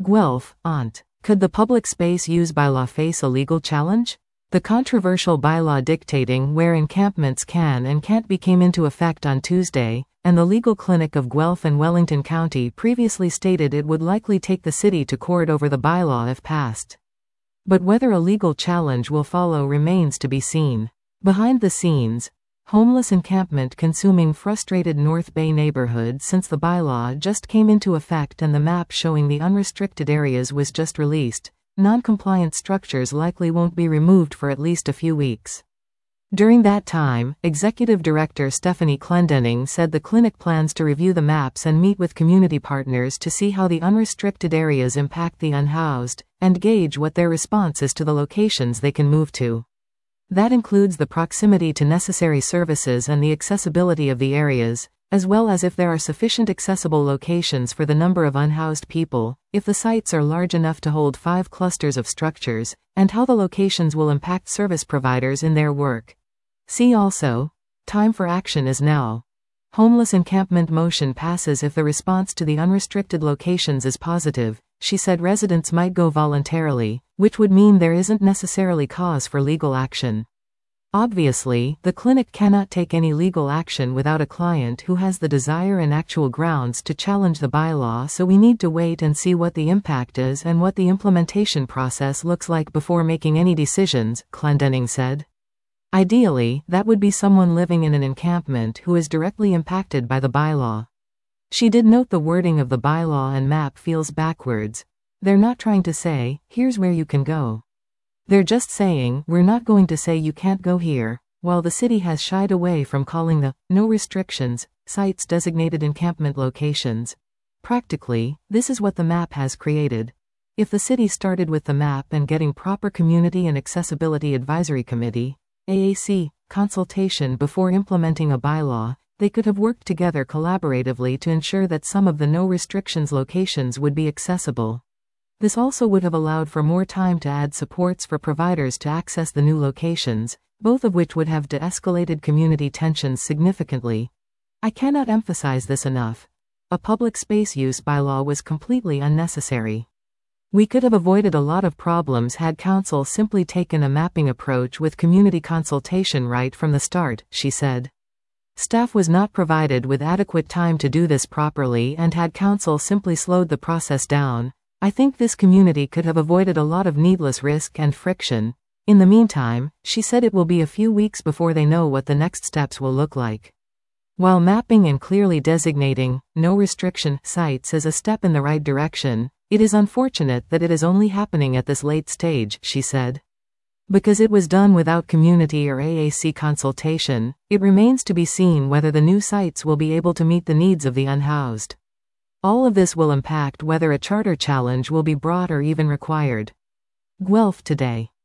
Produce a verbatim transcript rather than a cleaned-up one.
Guelph, Aunt. Could the public space use bylaw face a legal challenge? The controversial bylaw dictating where encampments can and can't be came into effect on Tuesday, and the legal clinic of Guelph and Wellington County previously stated it would likely take the city to court over the bylaw if passed. But whether a legal challenge will follow remains to be seen. Behind the scenes, homeless encampment consuming frustrated North Bay neighborhood since the bylaw just came into effect and the map showing the unrestricted areas was just released. Non-compliant structures likely won't be removed for at least a few weeks. During that time, Executive Director Stephanie Clendenning said the clinic plans to review the maps and meet with community partners to see how the unrestricted areas impact the unhoused, and gauge what their response is to the locations they can move to. That includes the proximity to necessary services and the accessibility of the areas, as well as if there are sufficient accessible locations for the number of unhoused people, if the sites are large enough to hold five clusters of structures, and how the locations will impact service providers in their work. See also, time for action is now. Homeless encampment motion passes if the response to the unrestricted locations is positive. She said residents might go voluntarily, which would mean there isn't necessarily cause for legal action. Obviously, the clinic cannot take any legal action without a client who has the desire and actual grounds to challenge the bylaw, so we need to wait and see what the impact is and what the implementation process looks like before making any decisions, Clendenning said. Ideally, that would be someone living in an encampment who is directly impacted by the bylaw. She did note the wording of the bylaw and map feels backwards. They're not trying to say, here's where you can go. They're just saying, we're not going to say you can't go here, while the city has shied away from calling the no restrictions sites designated encampment locations. Practically, this is what the map has created. If the city started with the map and getting proper Community and Accessibility Advisory Committee, A A C, consultation before implementing a bylaw, they could have worked together collaboratively to ensure that some of the no restrictions locations would be accessible. This also would have allowed for more time to add supports for providers to access the new locations, both of which would have de-escalated community tensions significantly. I cannot emphasize this enough. A public space use bylaw was completely unnecessary. We could have avoided a lot of problems had council simply taken a mapping approach with community consultation right from the start, she said. Staff was not provided with adequate time to do this properly, and had council simply slowed the process down, I think this community could have avoided a lot of needless risk and friction. In the meantime, she said it will be a few weeks before they know what the next steps will look like. While mapping and clearly designating no restriction sites is a step in the right direction, it is unfortunate that it is only happening at this late stage, she said. Because it was done without community or A A C consultation, it remains to be seen whether the new sites will be able to meet the needs of the unhoused. All of this will impact whether a charter challenge will be brought or even required. Guelph Today.